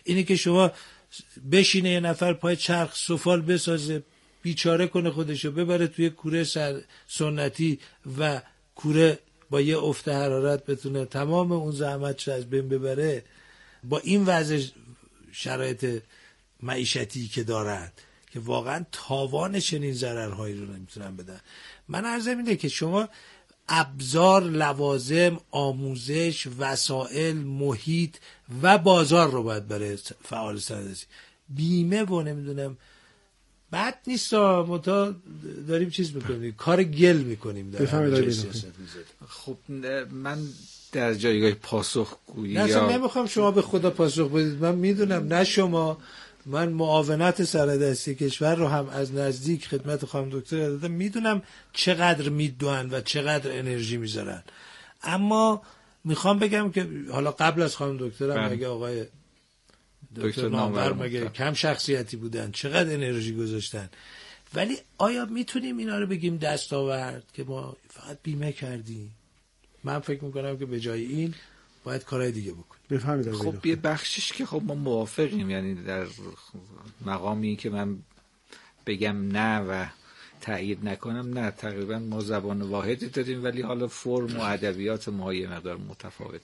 اینی که شما بشینه یه نفر پای چرخ سفال بسازه، بیچاره کنه خودشو، ببره توی کوره سنتی و کوره با یه افت حرارت بتونه تمام اون زحمتش از بین ببره، با این وضع شرایط معیشتی که دارن که واقعا تاوان چنین ضررهایی رو نمیتونن بدن. من عرضم اینه که شما ابزار، لوازم، آموزش، وسایل، محیط و بازار رو باید برای فعال صنعتی، بیمه و نمیدونم بد نیست متا داریم چیز میکنیم، کار گل میکنیم در سیاست. خب من در جایگاه پاسخگویی اصلا نمیخوام شما به خدا پاسخ بدید، من میدونم نه شما، من معاونت سردستی کشور رو هم از نزدیک خدمت خانم دکتر دادم، میدونم چقدر میدونن و چقدر انرژی میذارن، اما میخوام بگم که حالا قبل از خانم دکترم مگه آقای دکتر نامور مگه کم شخصیتی بودن، چقدر انرژی گذاشتن، ولی آیا میتونیم اینا رو بگیم دستاورد که ما فقط بیمه کردیم؟ من فکر میکنم که به جای این باید کارهای دیگه بکنیم. بفهمید. خب یه بخشش که خب ما موافقیم، یعنی در مقامی که من بگم نه و تأیید نکنم نه، تقریبا ما زبان واحدی داریم ولی حالا فرم و ادبیات ما یه مقدار متفاوت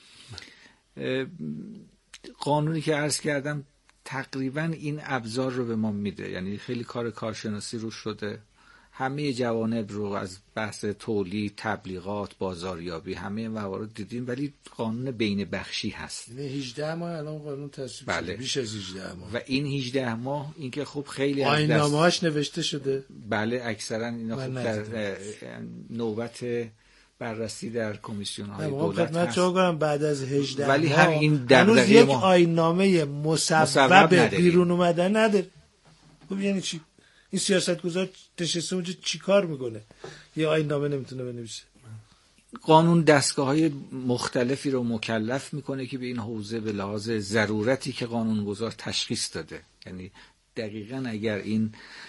تره. قانونی که عرض کردم تقریبا این ابزار رو به ما میده، یعنی خیلی کار کارشناسی رو شده، همه جوانب رو از بحث تولید، تبلیغات، بازاریابی، همه موارد دیدیم، ولی قانون بین بخشی هست. 18 ماه الان قانون تصویب شده، بیش از 18 ماه، و این 18 ماه این که خب خیلی آیین‌نامه‌اش نوشته شده. بله اکثرا اینا خب در نوبت بررسی در کمیسیون های دولت هست. بعد از 18 ولی هم این هنوز یک آیین‌نامه مصوب بیرون اومدن نداره. خب یعنی چی؟ این سیاستگزار نشسته اونجا چی کار میکنه؟ یه آیین‌نامه نمیتونه بنویسه. قانون دستگاه‌های مختلفی رو مکلف میکنه که به این حوزه به لحاظ ضرورتی که قانونگذار تشخیص داده، یعنی دقیقاً اگر این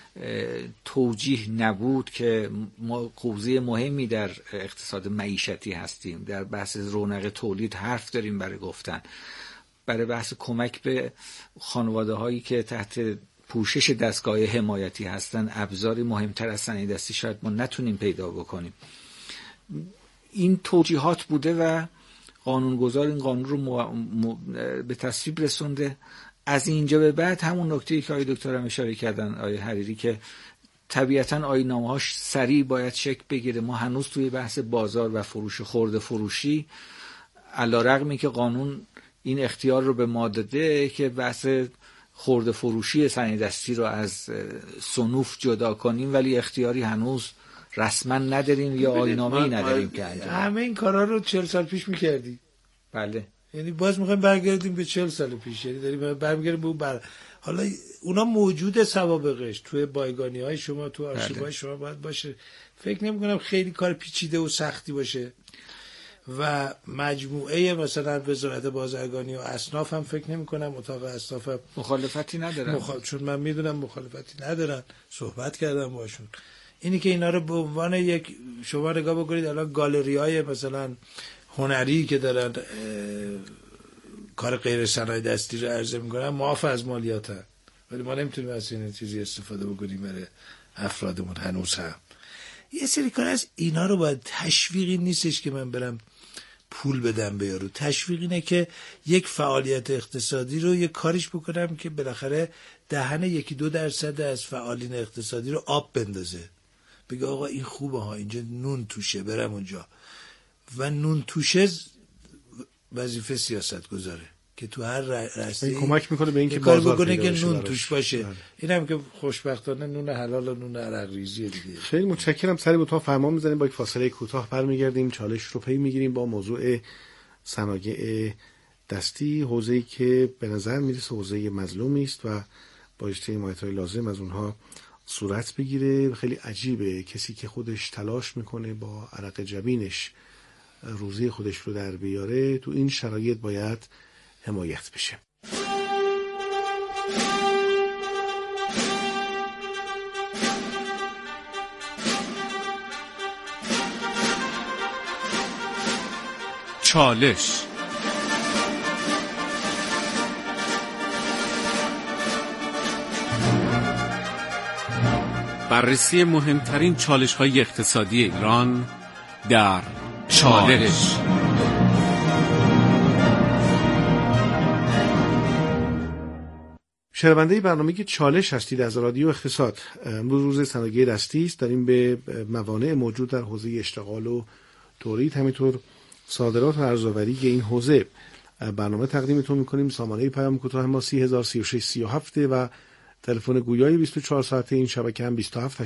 توجیه نبود که ما حوزه مهمی در اقتصاد معیشتی هستیم، در بحث رونق تولید حرف داریم برای گفتن، برای بحث کمک به خانواده هایی که تحت پوشش دستگاه حمایتی هستن، ابزاری مهمتر از صنایع دستی شاید ما نتونیم پیدا بکنیم. این توجیهات بوده و قانونگذار این قانون رو به تصویب رسونده. از اینجا به بعد همون نکته‌ای که آقای دکتر هم اشاره کردن، آقای حریری، که طبیعتاً آیین‌نامه‌هاش سریع باید شکل بگیره. ما هنوز توی بحث بازار و فروش خرده فروشی، علی‌رغمی که قانون این اختیار رو به ما داده که بحث خرده فروشی صنایع دستی رو از صنوف جدا کنیم، ولی اختیاری هنوز رسما نداریم یا آیین‌نامه‌ای نداریم که انجام. همه این کارا رو 40 سال پیش می‌کردی. بله. یعنی باز می‌خوایم برگردیم به 40 سال پیش، یعنی داریم برمیگردیم به حالا اونا موجوده سوابقش توی بایگانی‌های شما، تو آرشیوهای شما باید باشه. فکر نمی‌کنم خیلی کار پیچیده و سختی باشه. و مجموعه مثلا وزارت بازرگانی و اصناف هم فکر نمی‌کنم اتاق اصناف هم مخالفتی ندارن، چون من میدونم مخالفتی ندارن، صحبت کردم باشون. اینی که اینا رو به عنوان یک، شما نگاه بکنید الان گالری‌های مثلا هنری که دارن کار غیر صنایع دستی رو عرضه میکنن معاف از مالیات هم. ولی ما نمیتونیم از این چیزی استفاده بکنیم برای افرادمون هنوز هم. یه سری کار از اینا رو باید، تشویقی نیستش که من برم پول بدم به یارو، تشویق اینه که یک فعالیت اقتصادی رو یک کاریش بکنم که بالاخره دهن 1-2% از فعالین اقتصادی رو آب بندازه، بگه آقا این خوبه ها، اینجا نون توشه، برم اونجا. و نون توشه وظیفه سیاست گذاره که تو هر راسته کمک میکنه به اینکه بازار بکنه که نون توش باشه. اینم که خوشبختانه نون حلال و نون عرق ریزی دیگه. خیلی متشکرم. سری اتاق فرمان میزنیم، با یک فاصله کوتاه برمیگردیم، چالش رو پی میگیریم با موضوع صنایع دستی، حوزه‌ای که به نظر میرسه حوزه مظلومی است و بایستی حمایت‌های لازم از اونها صورت بگیره. خیلی عجیبه کسی که خودش تلاش میکنه با عرق جبینش روزی خودش رو در بیاره، تو این شرایط باید حمایت بشه. چالش بررسی مهمترین چالش‌های اقتصادی ایران در چالش. شنونده برنامه که چالش هستید از رادیو اقتصاد. امروز روز صنایع دستی است. داریم به موانع موجود در حوزه اشتغال و تولید، همینطور صادرات و ارزآوری این حوزه برنامه تقدیمتون می‌کنیم. سامانه پیام کوتاه ما 303637 و تلفن گویای 24 ساعته این شبکه هم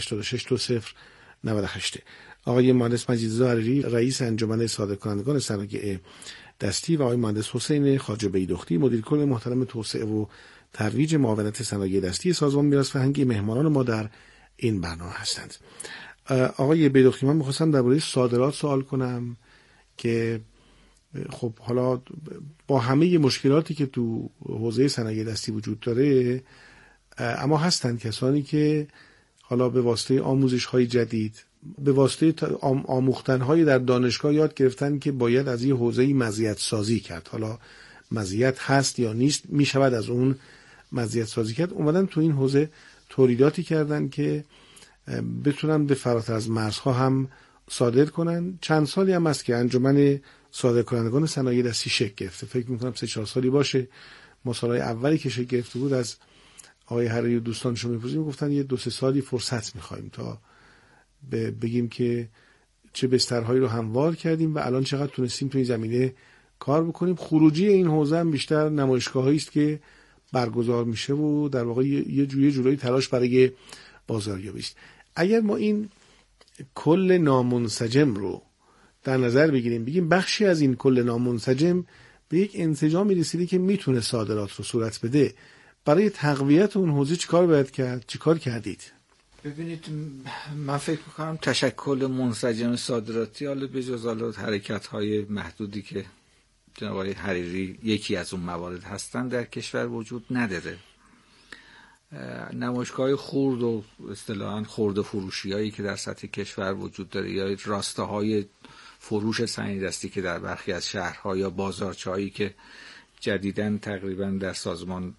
27862098. آقای مهندس مجیدرضا حریری رئیس انجمن صادرکنندگان صنایع دستی و آقای مهندس حسین خواجه بیدختی مدیر کل محترم توسعه و ترویج معاونت صنایع دستی سازمان میراث فرهنگی مهمانان ما در این برنامه هستند. آقای بیدختی، من می‌خواستم درباره صادرات سوال کنم که خب حالا با همه مشکلاتی که تو حوزه صنایع دستی وجود داره، اما هستند کسانی که حالا به واسطه آموزش‌های جدید، به واسطه آموختن‌های در دانشگاه یاد گرفتن که باید از این حوزه مزیت سازی کرد. حالا مزیت هست یا نیست، میشود از اون مزیت سازی کرد. اومدن تو این حوزه تولیداتی کردن که بتونن به فراتر از مرزها هم صادر کنن. چند سالی هم است که انجمن صادرکنندگان صنایع دستی شکل گرفته. فکر می‌کنم 3-4 سالی باشه. ما سالهای اولی که شکل گرفته بود از آقای حریری و دوستانشون می‌پرسیدیم، گفتن یه 2-3 سالی فرصت می‌خوایم تا بگیم که چه بسترهایی رو هموار کردیم و الان چقدر تونستیم تو این زمینه کار بکنیم. خروجی این حوزه هم بیشتر نمایشگاهایی است که برگزار میشه و در واقع یه جورایی تلاش برای بازاریابی است. اگر ما این کل نامنسجم رو در نظر بگیریم، بگیم بخشی از این کل نامنسجم به یک انسجامی رسیده که میتونه صادرات رو صورت بده، برای تقویت اون حوزه چیکار باید کرد؟ چیکار کردید؟ ببینید، من فکر میکنم تشکل منسجم صادراتی، حالا به جز حرکت‌های محدودی که جناب آقای حریری یکی از اون موارد هستن، در کشور وجود نداره. نمایشگاه خرد و اصطلاحاً خرد و فروشیایی که در سطح کشور وجود داره یا راستاهای فروش صنایع دستی که در برخی از شهرها یا بازارچه‌هایی که جدیداً تقریباً در سازمان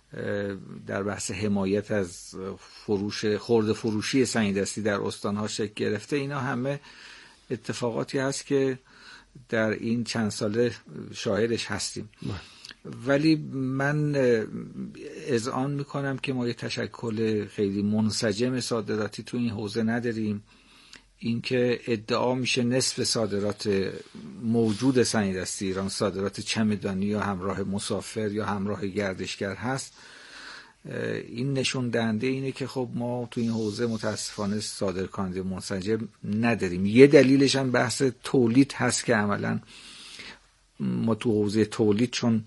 در بحث حمایت از فروش خرد فروشی صنایع دستی در استان‌ها شکل گرفته، اینا همه اتفاقاتی هست که در این چند ساله شاهدش هستیم. ولی من اذعان میکنم که ما یه تشکل خیلی منسجم صادراتی تو این حوزه نداریم. اینکه ادعا میشه نصف صادرات موجود صنایع دستی ایران صادرات چمدانی یا همراه مسافر یا همراه گردشگر هست، این نشون دهنده اینه که خب ما تو این حوزه متاسفانه صادرکننده منسجم نداریم. یه دلیلش هم بحث تولید هست که عملاً ما تو حوزه تولید چون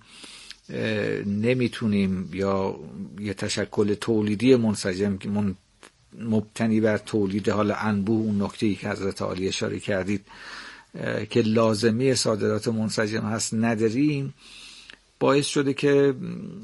نمیتونیم یا یه تشکل تولیدی منسجم که مبتنی بر تولید حالا انبوه، اون نکته‌ای که حضرت عالی اشاره کردید که لازمی صادرات منسجم هست نداریم، باعث شده که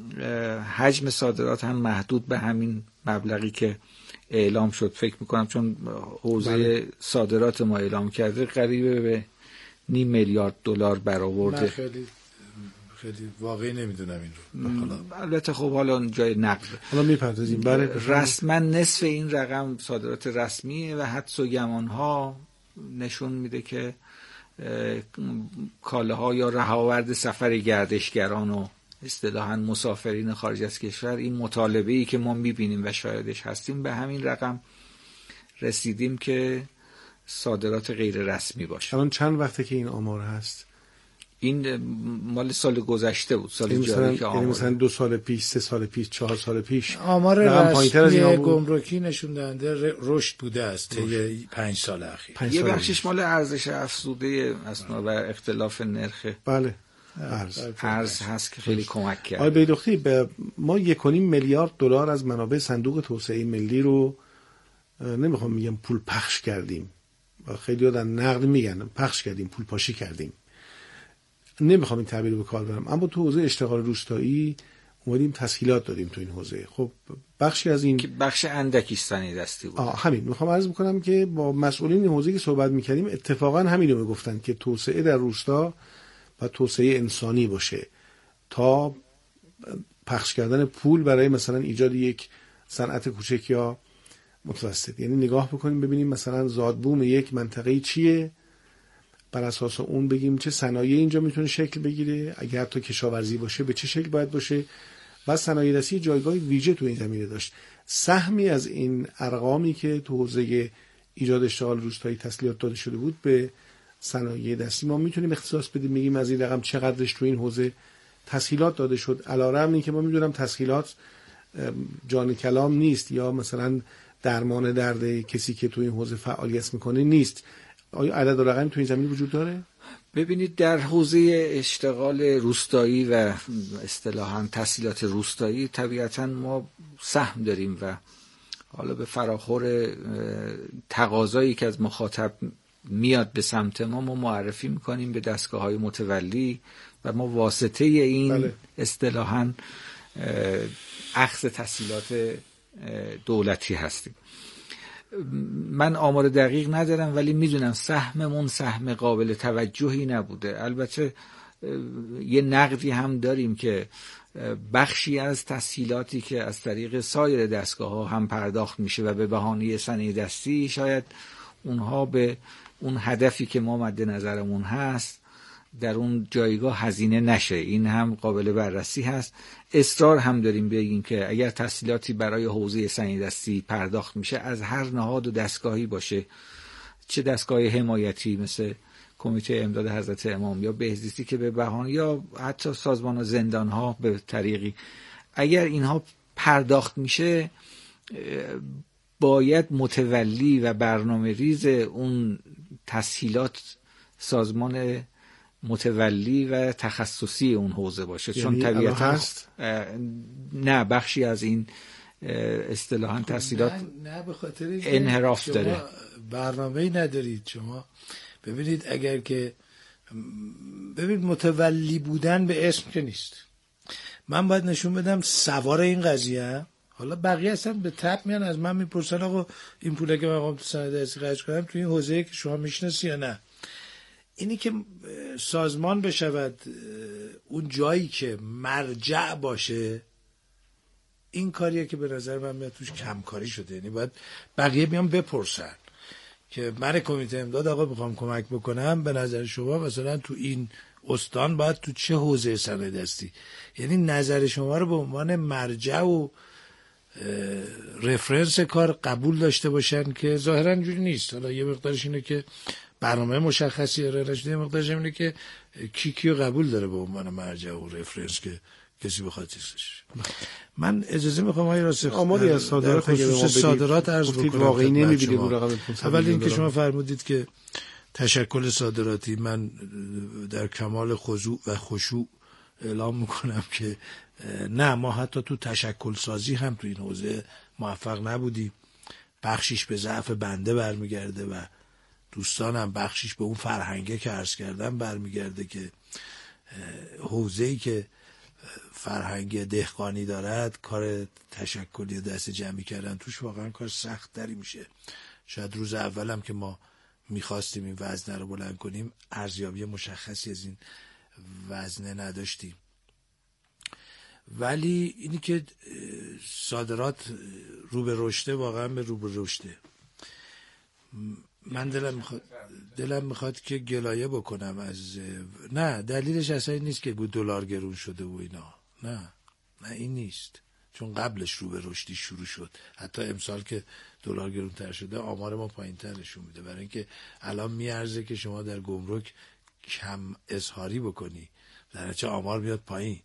حجم صادرات هم محدود به همین مبلغی که اعلام شد. فکر میکنم چون حوزه صادرات ما اعلام کرده قریب به $500 میلیارد برآورده. من خیلی واقعی نمیدونم این رو. البته خب حالا جای نقد حالا میپردازیم. رسما نصف این رقم صادرات رسمیه و حدس و گمان‌ها نشون میده که کالاها یا رهاورد سفر گردشگران و اصطلاحاً مسافرین خارج از کشور، این مطالبه‌ای که ما میبینیم و شاهدش هستیم، به همین رقم رسیدیم که صادرات غیر رسمی باشه. الان چند وقته که این آمار هست؟ این مال سال گذشته بود، سال جاری که آمار، یعنی مثلا 2 سال پیش، 3 سال پیش، 4 سال پیش آمار رسمی گمرکی نشون دهنده رشد بوده است طی 5 سال اخیر. یه بخشش مال ارزش افزوده اسنا و اختلاف نرخ بله ارز هست که خیلی کمک کرد. آقای بیدختی، ما 1.5 میلیارد دلار از منابع صندوق توسعه ملی رو نمیخوام میگم پول پخش کردیم، خیلی ها در نقد میگن پخش کردیم، پول پاشی کردیم، نمیخوام این تعبیر رو به کار برم، اما تو حوزه اشتغال روستایی اومدیم تسهیلات دادیم تو این حوزه. خب بخشی از این که بخش اندکی صنایع دستی بود. همین میخوام عرض بکنم که با مسئولین این حوزه که صحبت میکردیم اتفاقا همین رو میگفتن که توسعه در روستا و توسعه انسانی باشه تا پخش کردن پول برای مثلا ایجاد یک صنعت کوچک یا متوسط. یعنی نگاه بکنیم ببینیم مثلا زادبوم یک منطقه چیه، بر اساس اون بگیم چه صنایعی اینجا میتونه شکل بگیره، اگر حتی کشاورزی باشه به چه شکل باید باشه. و صنایع دستی جایگاه ویژه تو این زمینه داشت. سهمی از این ارقامی که تو حوزه ایجاد اشتغال روستایی تسهیلات داده شده بود به صنایع دستی ما میتونیم اختصاص بدیم، میگیم از این رقم چقدرش تو این حوزه تسهیلات داده شد. علیرغم اینکه ما میدونم تسهیلات جان کلام نیست یا مثلا درمان درد کسی که تو این حوزه فعالیت میکنه نیست. آیا عدد و رقمی تو این زمینه وجود داره؟ ببینید در حوزه اشتغال روستایی و اصطلاحاً تسهیلات روستایی طبیعتاً ما سهم داریم و حالا به فراخور تقاضایی که از مخاطب میاد به سمت ما معرفی میکنیم به دستگاه‌های متولی و ما واسطه این اصطلاحاً اخذ تسهیلات دولتی هستیم. من آمار دقیق ندارم ولی میدونم سهممون سهم قابل توجهی نبوده. البته یه نقدی هم داریم که بخشی از تسهیلاتی که از طریق سایر دستگاه‌ها هم پرداخت میشه و به بهانه صنایع دستی شاید اونها به اون هدفی که ما مد نظرمون هست در اون جایگاه هزینه نشه. این هم قابل بررسی هست. اصرار هم داریم بگیم که اگر تسهیلاتی برای حوزه صنایع دستی پرداخت میشه از هر نهاد و دستگاهی باشه، چه دستگاه حمایتی مثل کمیته امداد حضرت امام یا بهزیستی که به بهانه یا حتی سازمان و زندان ها به طریقی، اگر اینها پرداخت میشه باید متولی و برنامه ریز اون تسهیلات سازمان متولی و تخصصی اون حوزه باشه. چون طبیعتا هست نه بخشی از این اصطلاحاً تسهیلات نه به خاطر انحراف داره. برنامه‌ای ندارید شما. ببینید اگر که متولی بودن به اسم که نیست. من باید نشون بدم سوار این قضیه. حالا بقیه اصلا به تپ میان از من میپرسن آقا این پوله که من قام تو صنایع دستی خرج کنم تو این حوزه که شما میشناسی یا نه. اینی که سازمان بشود اون جایی که مرجع باشه، این کاریه که به نظر من میاد توش کمکاری شده. یعنی باید بقیه بیان بپرسن که من کمیته امداد آقا میخوام کمک بکنم، به نظر شما مثلا تو این استان باید تو چه حوزه صنایع دستی، یعنی نظر شما رو به عنوان مرجع و رفرنس کار قبول داشته باشن که ظاهرا جوری نیست. حالا یه مقدارش اینه که برنامه مشخصی ارائه نشده، یه مقدارش اینه که کی قبول داره به عنوان مرجع و رفرنس که کسی بخواد چیزش. من اجازه میخوام آقای راسخ آماری از صادرات خصوص صادرات عرض بکنم. واقعی نمیبینید رو رقم اول اینکه شما فرمودید که تشکل صادراتی، من در کمال خضوع و خشوع اعلام میکنم که نه، ما حتی تو تشکل سازی هم تو این حوزه موفق نبودیم. بخشیش به ضعف بنده برمیگرده و دوستانم بخشیش به اون فرهنگه که عرض کردم برمیگرده که حوزه‌ای که فرهنگ دهقانی دارد کار تشکلی دست جمعی کردن توش واقعا کار سخت تری میشه. شاید روز اولم که ما میخواستیم این وزنه رو بلند کنیم ارزیابی مشخصی از این وزنه نداشتیم، ولی اینی که صادرات رو به رشده، واقعا به رو به رشده. من دلم میخواد که گلایه بکنم از نه، دلیلش اصلا این نیست که دلار گرون شده و اینا، نه این نیست، چون قبلش رو به رشدی شروع شد. حتی امسال که دلار گرونتر شده آمار ما پایینتر نشون میده، برای اینکه الان میارزه که شما در گمرک کم اظهاری بکنی، در نتیجه آمار میاد پایین.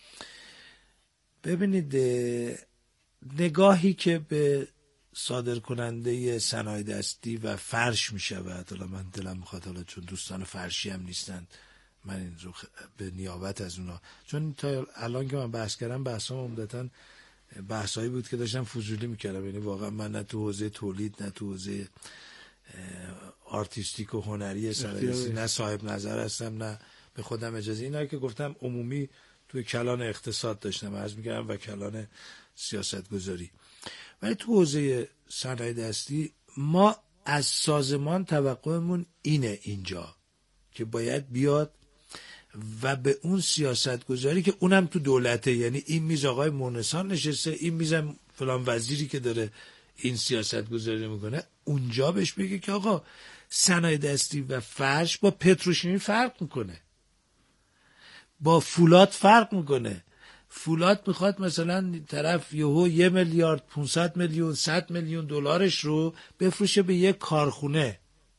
ببینید نگاهی که به صادر کننده صنایع دستی و فرش می شود، حالا من دلم میخواد، حالا چون دوستان فرشی هم نیستن من این رو به نیابت از اونا، چون تا الان که من بحث کردم بحثام عمدتاً بحثایی بود که داشتم فضولی میکردم، یعنی واقعا من نه تو حوزه تولید نه تو حوزه آرتیستیک و هنری صنایع دستی نه صاحب نظر هستم، نه به خودم اجازه. اینا که گفتم عمومی توی کلان اقتصاد داشتم عرض میکردم و کلان سیاست گذاری. ولی تو حوزه صنایع دستی ما از سازمان توقعمون اینه اینجا که باید بیاد و به اون سیاست گذاری که اونم تو دولته، یعنی این میز آقای مونسان نشسته، این میزم فلان وزیری که داره این سیاست گذاری میکنه اونجا بهش بگه که آقا صنایع دستی و فرش با پتروشیمی فرق میکنه، با فولاد فرق میکنه. فولاد میخواد مثلا طرف یهو 1 میلیارد 500 میلیون 100 میلیون دلارش رو بفروشه به یک کارخونه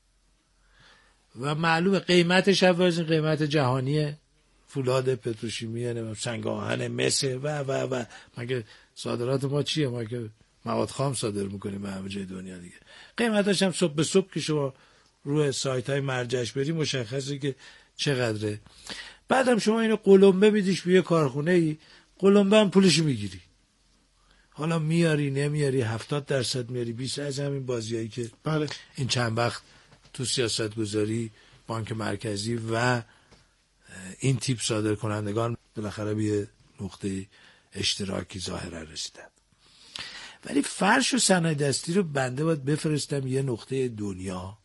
و معلومه قیمتش از این قیمت جهانیه، فولاد پتروشیمیه، سنگ آهن مس و مگه صادرات ما چیه؟ ما که مواد خام صادر میکنیم به همه جای دنیا دیگه. قیمتش هم صبح به صبح که شما روی سایت های مرجعش بری مشخصه که چقدره. بعدم شما اینو قلمبه میدیش به یه کارخونه ای، قلمبه هم پولش میگیری. حالا میاری نمیاری 70% میاری 20 از همین بازیایی که بله این چند وقت تو سیاست گذاری بانک مرکزی و این تیپ صادر کنندگان بالاخره به یه نقطه اشتراکی ظاهرا رسیدن. ولی فرش و صنایع دستی رو بنده باید بفرستم یه نقطه دنیا،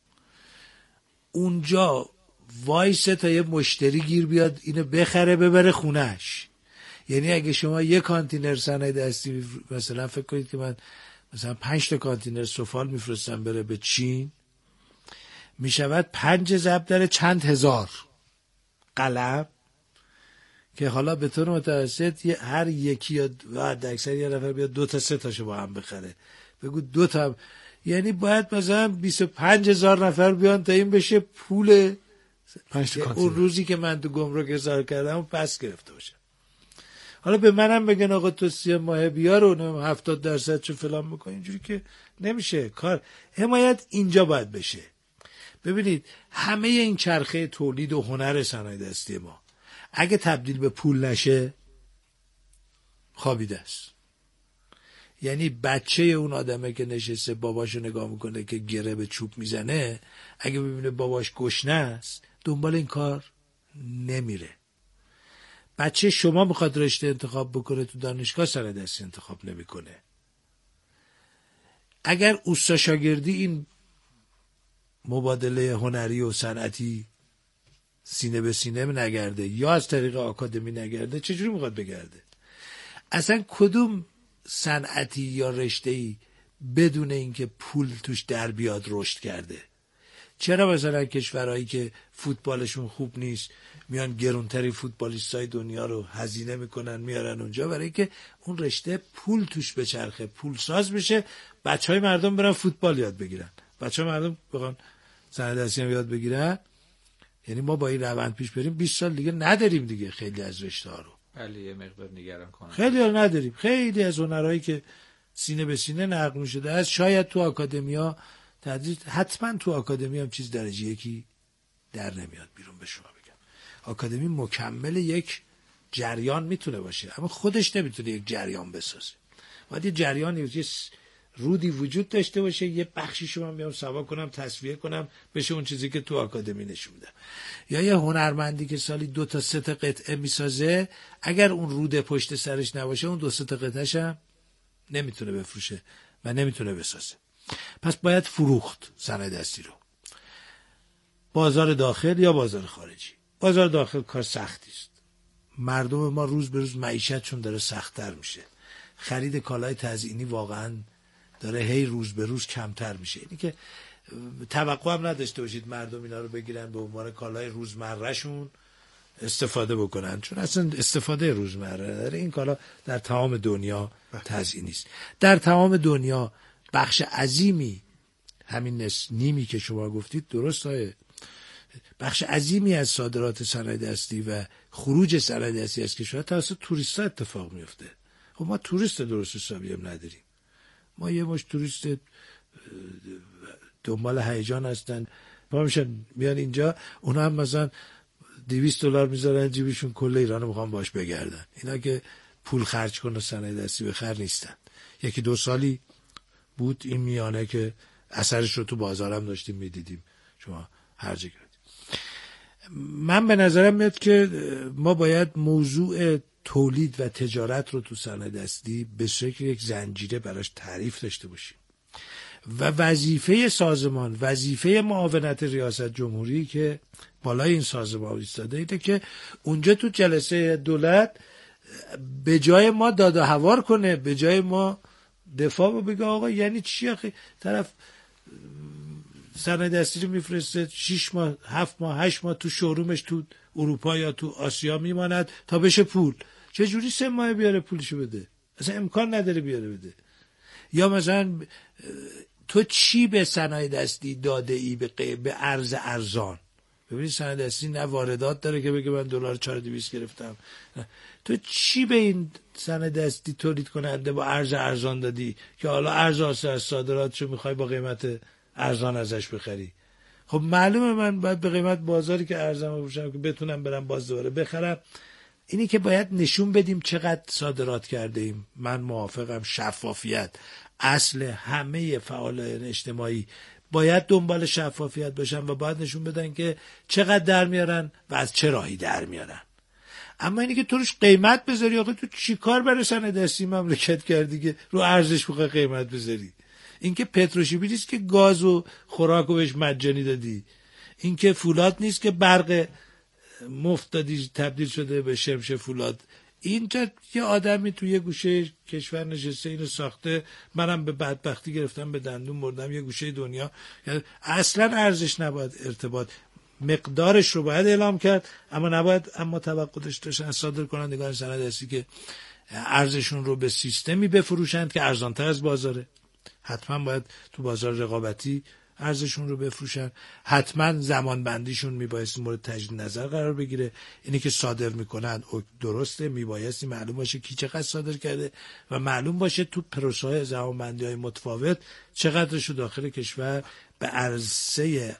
اونجا وایسه تا یه مشتری گیر بیاد اینو بخره ببره خونهش. یعنی اگه شما یه کانتینر صنایع دستی مثلا فکر کنید که من مثلا 5 تا کانتینر سفال میفرستم بره به چین، میشود 5 ضرب در چند هزار قلم که حالا به طور متوسط هر یکی یا حد اکثر یه نفر بیاد 2 تا 3 تاشو با هم بخره، بگو 2 تا، یعنی باید مثلا 25,000 نفر بیان تا این بشه پول 5 تا کانتینر. اون روزی که من تو گمرک اظهار کردم پس گرفته باشم. حالا به منم بگن آقا تو 3 ماه بیار و 70% چه فلان بکن، اینجوری که نمیشه. کار حمایت اینجا باید بشه. ببینید همه این چرخه تولید و هنر صنایع دستی ما اگه تبدیل به پول نشه خوابیده است. یعنی بچه اون آدمه که نشسته باباشو نگاه میکنه که گره به چوب میزنه، اگه ببینه باباش گشنه است دنبال این کار نمیره. بچه شما میخواد رشته انتخاب بکنه تو دانشگاه صنایع دستی انتخاب نمیکنه. اگر اوستا شاگردی این مبادله هنری و صنعتی سینه به سینه نگرده یا از طریق آکادمی نگرده، چجوری میخواد بگرده؟ اصلا کدوم صنعتی یا رشته‌ای بدون اینکه پول توش در بیاد رشد کرده؟ چرا مثلا کشورهایی که فوتبالشون خوب نیست میان گرونتری فوتبالیستای دنیا رو هزینه میکنن میارن اونجا برای اینکه اون رشته پول توش بچرخه، پول ساز بشه، بچهای مردم برن فوتبال یاد بگیرن، بچهای مردم بخوان صنایع دستی هم یاد بگیرن. یعنی ما با این روند پیش بریم 20 سال دیگه نداریم دیگه خیلی از رشته‌ها رو. بله یه مقدار نگران کنم. خیلی ها نداریم. خیلی از هنرهایی که سینه به سینه نقل می‌شده است شاید تو آکادمیا تدریس، حتما تو آکادمی هم چیز درجه یکی در نمیاد بیرون. به شما بگم آکادمی مکمل یک جریان میتونه باشه اما خودش نمیتونه یک جریان بسازه. باید یه جریانی یه رودی وجود داشته باشه، یه بخشی شما میام سوا کنم تصفیه کنم بشه اون چیزی که تو آکادمی نشون میدم. یا یه هنرمندی که سالی 2 تا 3 تا قطعه میسازه، اگر اون رود پشت سرش نباشه اون 2 3 تا قطعه‌ش هم نمیتونه بفروشه و نمیتونه بسازه. پس باید فروخت صنایع دستی رو، بازار داخل یا بازار خارجی. بازار داخل کار سختی است. مردم ما روز به روز معیشتشون داره سخت‌تر میشه. خرید کالای تزیینی واقعاً داره هی روز به روز کمتر میشه. اینی که توقع هم نداشته باشید مردم اینا رو بگیرن به عنوان کالای روزمرهشون استفاده بکنن، چون اصلا استفاده روزمره داره. این کالا در تمام دنیا تزیینی است. در تمام دنیا بخش عظیمی، همین نیمی که شما گفتید درسته، بخش عظیمی از صادرات صنایع دستی و خروج صنایع دستی از کشور توسط توریستا اتفاق میفته. خب ما توریست درست حسابی هم نداریم. ما یه مش توریست دنبال هیجان هستن، ما میشن میان اینجا، اونا هم مثلا $200 میذارن جیبشون کل ایرانو میخوان باش بگردن. اینا که پول خرج کنه صنایع دستی بخر نیستن. 1-2 سالی بود این میانه که اثرش رو تو بازارم داشتیم میدیدیم، شما هر جا گردید. من به نظرم میاد که ما باید موضوع تولید و تجارت رو تو صنایع دستی به شکل یک زنجیره براش تعریف داشته باشیم و وظیفه سازمان، وظیفه معاونت ریاست جمهوری که بالای این سازمان ایستاده ایده که اونجا تو جلسه دولت به جای ما داد و هوار کنه، به جای ما دفاع رو بگه آقا یعنی چی آخه طرف صنایع دستی رو میفرسته 6 ماه 7 ماه 8 ماه تو شورومش تو اروپا یا تو آسیا میماند تا بشه پول، چه جوری 3 ماه بیاره پولشو بده؟ اصلا امکان نداره بیاره بده. یا مثلا تو چی به صنایع دستی داده ای به ارز ارزان؟ ببینید صنایع دستی نه واردات داره که بگه من دلار 4200 گرفتم، تو چی به این صنایع دستی تولید کننده با ارز ارزان دادی که حالا ارز از صادراتشو میخوای با قیمت ارزان ازش بخری؟ خب معلومه من باید به قیمت بازاری که ارزم بفروشم که بتونم برم باز دوباره بخرم. اینی که باید نشون بدیم چقدر صادرات کرده ایم. من موافقم شفافیت اصل همه فعالان اجتماعی باید دنبال شفافیت باشن و باید نشون بدن که چقدر در میارن و از چه راهی در میارن. اما اینی که تو روش قیمت بذاری، آخه تو چیکار برای صنایع دستی مملکت کردی که رو ارزش بخوای قیمت بذاری؟ اینکه پتروشیمی نیست که گاز و خوراک رو بهش مجانی دادی، اینکه فولاد نیست که برق مفت دادی تبدیل شده به شمش فولاد. اینجا یه آدمی توی یه گوشه کشور نشسته اینو ساخته، منم به بدبختی گرفتم به دندون مردم یه گوشه دنیا. یعنی اصلا ارزش نباید ارتباط، مقدارش رو باید اعلام کرد اما نباید اما توقع داشته باشن از صادرکنندگان صنایع دستی که ارزششون رو به سیستمی بفروشند که ارزان‌تر از بازاره. حتما باید تو بازار رقابتی ارزششون رو بفروشن، حتما زمان بندیشون میبایستی مورد تجدید نظر قرار بگیره. اینی که صادر میکنن درسته، میبایستی معلوم باشه کی چقدر صادر کرده و معلوم باشه تو پروسه‌های زمان بندی های متفاوت چقدرش رو داخل کشور به عرصه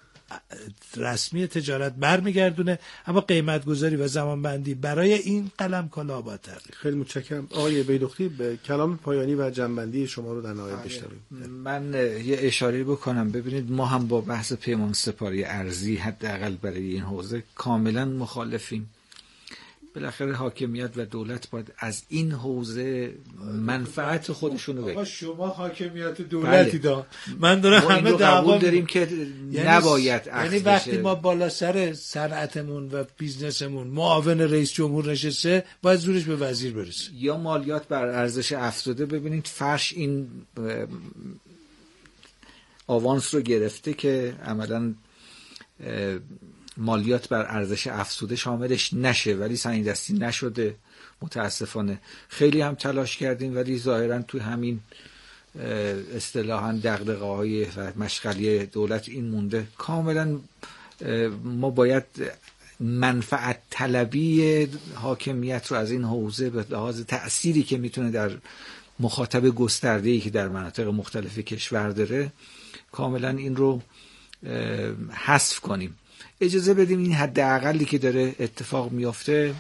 رسمی تجارت برمیگردونه. اما قیمت گذاری و زمان بندی برای این قلم کالا باید تغییر. خیلی متشکرم آقای بیدختی. به کلام پایانی و جنبندی شما رو در نهایت بشنویم. من یه اشاره بکنم. ببینید ما هم با بحث پیمان سپاری ارزی حداقل برای این حوزه کاملا مخالفیم. بالاخره حاکمیت و دولت باید از این حوزه منفعت خودشونو بگیرن. شما حاکمیت دولتی دا من دارم همه قبول داریم که نباید یعنی وقتی ما بالا سر صنعتمون و بیزنسمون معاون رئیس جمهور نشسته باید زورش به وزیر برسه. یا مالیات بر ارزش افزوده. ببینید فرش این آوانس رو گرفته که عملاً مالیات بر ارزش افزوده شاملش نشه، ولی صنایع دستی نشده متاسفانه. خیلی هم تلاش کردیم ولی ظاهرا توی همین اصطلاحاً دغدغه‌های و مشغله دولت این مونده. کاملا ما باید منفعت طلبی حاکمیت رو از این حوزه به لحاظ تأثیری که میتونه در مخاطب گسترده‌ای که در مناطق مختلف کشور داره کاملا این رو حذف کنیم. اجازه بدیم این حداقلی که داره اتفاق میفته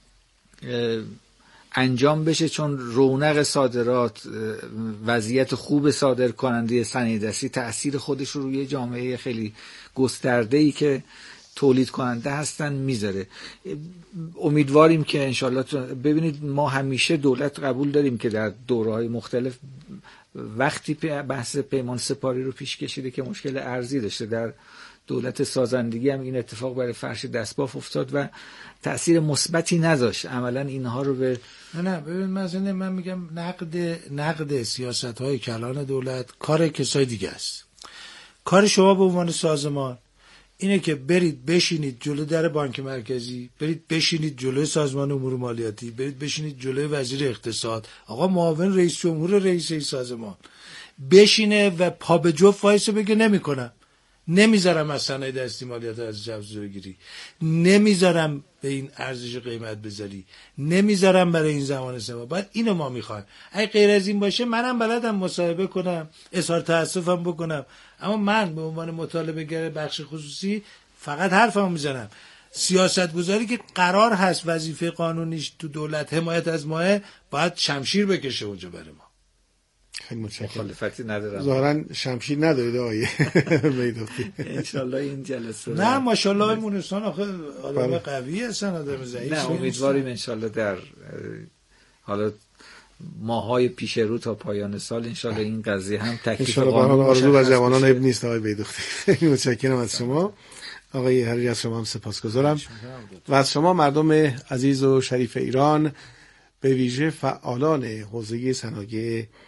انجام بشه، چون رونق صادرات، وضعیت خوب صادر کننده صنایع دستی تأثیر خودش رو روی جامعه خیلی گسترده‌ای که تولید کننده هستن میذاره. امیدواریم که انشالله. ببینید ما همیشه دولت قبول داریم که در دوره‌های مختلف وقتی بحث پیمان سپاری رو پیش کشیده که مشکل ارزی داشته، در دولت سازندگی هم این اتفاق برای فرش دستباف افتاد و تأثیر مثبتی نذاشت. عملا اینها رو به نه ببین مثلا من میگم نقد سیاست‌های کلان دولت کار کسای دیگه است. کار شما به عنوان سازمان اینه که برید بشینید جلو در بانک مرکزی، برید بشینید جلو سازمان امور مالیاتی، برید بشینید جلو وزیر اقتصاد، آقا معاون رئیس جمهور رئیس سازمان بشینه و پا به جفت وایسه بگه نمی‌کنم، نمیذارم از صنایع دستی مالیات از جوز بگیری، نمیذارم به این ارزش قیمت بذاری، نمیذارم برای این زمان سما. بعد اینو ما میخوایم. اگه غیر از این باشه منم بلدم مصاحبه کنم، اظهار تأسفم بکنم، اما من به عنوان مطالبه گر بخش خصوصی فقط حرفمو میزنم. سیاست گذاری که قرار هست وظیفه قانونیش تو دولت حمایت از ماه، باید شمشیر بکشه اونجا برای ما. خیلی متشکرم. مخالفتی ندارم. ظاهرا شمشیر ندارید آقای بیدختی. انشالله این جلسه نه ماشاءالله مونستان آخه آدم قوی هستن، آدم ضعیف. نه امیدواریم انشالله در حالا ماهای پیش رو تا پایان سال انشالله این قضیه هم تکلیف قانون آرزو و جوانان اب نیست. آقای بیدختی خیلی متشکرم از شما. آقای حریری از شما هم سپاسگزارم و از شما مردم عزیز و شریف ایران، به ویژه فعالان حوزه صنایع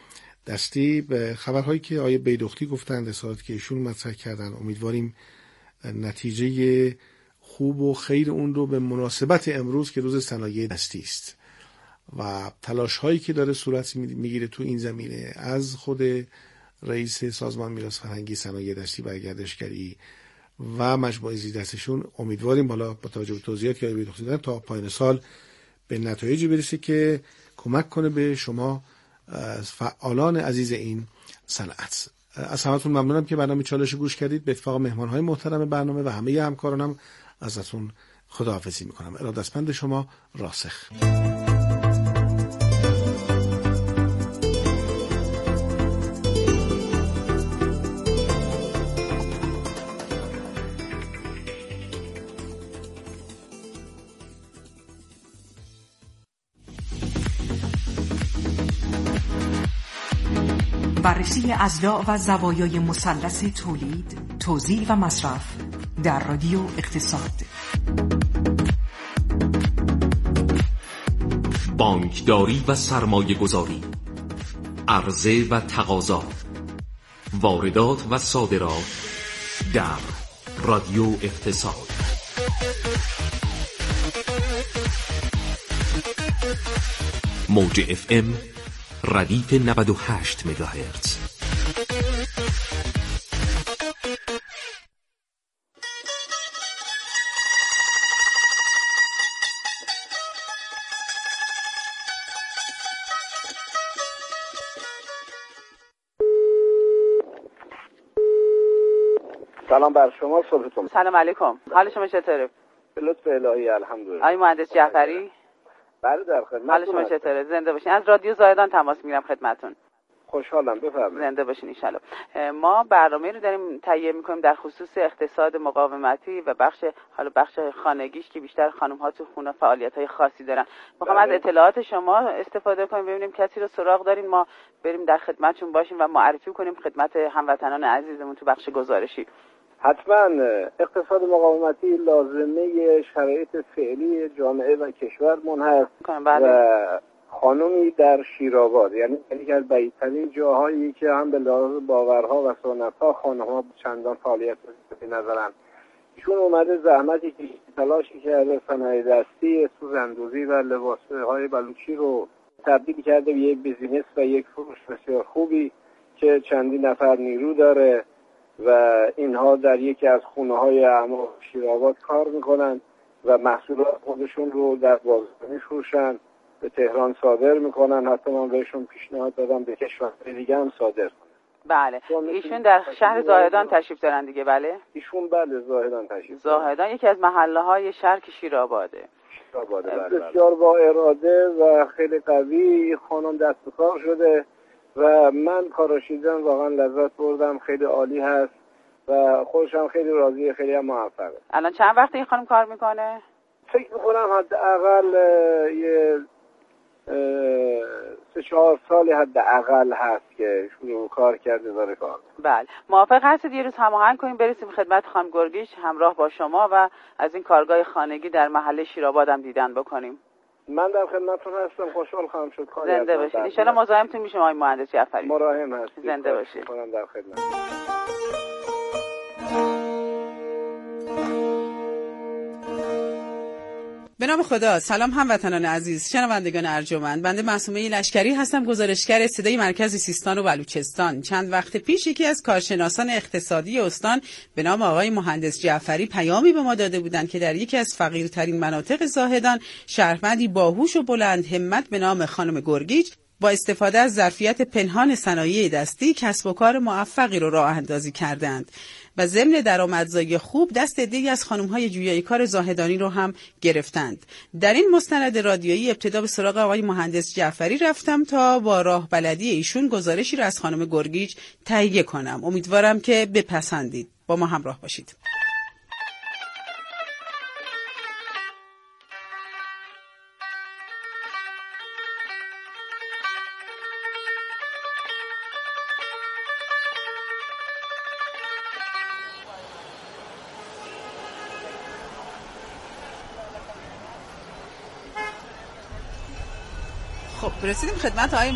دستی. به خبرهایی که آیه بیدختی گفتند، اظهاراتی که ایشون مطرح کردن، امیدواریم نتیجه خوب و خیر اون رو به مناسبت امروز که روز صنایع دستی است و تلاش هایی که داره صورت میگیره تو این زمینه از خود رئیس سازمان میراث فرهنگی صنایع دستی و گردشگری و مجموعه زیردستشون، امیدواریم بالا با توجه به توضیحاتی که آیه بیدختی دادن تا پایان سال به نتایجی برسه که کمک کنه به شما فعالان عزیز این صنعت. از همتون ممنونم که برنامه چالش گوش کردید. به اتفاق مهمانهای محترم برنامه و همه همکارانم ازتون خداحافظی میکنم. ارادتمند شما، راسخ. بررسی اضلاع و زوایای مثلث تولید، توزیع و مصرف در رادیو اقتصاد. بانکداری و سرمایه گذاری، عرضه و تقاضا، واردات و صادرات در رادیو اقتصاد. موج FM ردیف 98 مگاهرتز. سلام بر شما، صبحتون. سلام علیکم، حال شما چطوره؟ به لطف الهی الحمدلله. آقای مهندس جعفری، بله در خدمتتون. حال شما چطوره؟ زنده باشین. از رادیو زاهدان تماس میگیرم خدمتتون. خوشحالم، بفرمایید. زنده باشین ان شاء الله. ما برنامه رو داریم تهیه میکنیم در خصوص اقتصاد مقاومتی و بخش خانگیش که بیشتر خانم ها تو خونه فعالیت های خاصی دارن. میخوام از اطلاعات شما استفاده کنیم، ببینیم کسی رو سراغ دارین ما بریم در خدمتشون باشیم و معرفی کنیم خدمت هموطنان عزیزمون تو بخش گزارشی. حتما اقتصاد مقاومتی لازمه شرایط فعلی جامعه و کشور منحصر و خانمی در شیرآباد، یعنی یکی از بعیدترین جاهایی که هم به لحاظ باورها و سنت‌ها خانم‌ها چندان فعالیت ندارن. ایشون اومده زحمتی که تلاشی کرده، صنایع دستی، سوزندوزی و لباس‌های بلوچی رو تبدیل کرده به یک بیزینس و یک فروش بسیار خوبی که چندین نفر نیرو داره و اینها در یکی از خونه‌های اعماق شیرآباد کار میکنن و محصولات خودشون رو در بازار میفروشن، به تهران صادر میکنن. حتی من بهشون پیشنهاد دادم به کشورهای دیگه هم صادر کنن. بله، ایشون در شهر زاهدان تشریف دارن دیگه. بله ایشون بله زاهدان تشریف زاهدان یکی از محله‌های شهر شیرآباده. بسیار با اراده و خیلی قوی خانم دست به کار شده و من کاراشیدن واقعا لذت بردم. خیلی عالی هست و خودشم خیلی راضیه، خیلی هم موفقه. الان چند وقت این خانم کار میکنه؟ فکر میکنم حداقل یه 3-4 سالی حداقل هست که شروع کار کرده داره کار. بله، موافق هستید یه روز هماهنگ کنیم برسیم خدمت خانم گرگیش همراه با شما و از این کارگاه خانگی در محله شیرآباد هم دیدن بکنیم؟ من در خدمتتون هستم، خوشحال خواهم شد. زنده باشید. ان شاء الله مزاحمتون میشم آقای مهندس جعفری. مراهم هستید. زنده باشید. در خدمت. به نام خدا. سلام هموطنان عزیز، شنوندگان ارجمند. بنده معصومه لشکری هستم، گزارشگر صدای مرکز سیستان و بلوچستان. چند وقت پیش یکی از کارشناسان اقتصادی استان به نام آقای مهندس جعفری پیامی به ما داده بودند که در یکی از فقیرترین مناطق زاهدان شهروندی باهوش و بلند همت به نام خانم گرگیچ با استفاده از ظرفیت پنهان صنایع دستی کسب و کار موفقی رو راه اندازی کردند و ضمن درآمدزایی خوب دست عده‌ای از خانم‌های جویای کار زاهدانی رو هم گرفتند. در این مستند رادیویی ابتدا به سراغ آقای مهندس جعفری رفتم تا با راه بلدی ایشون گزارشی را از خانم گرگیچ تهیه کنم. امیدوارم که بپسندید. با ما همراه باشید. خب رسیدیم خدمت آقای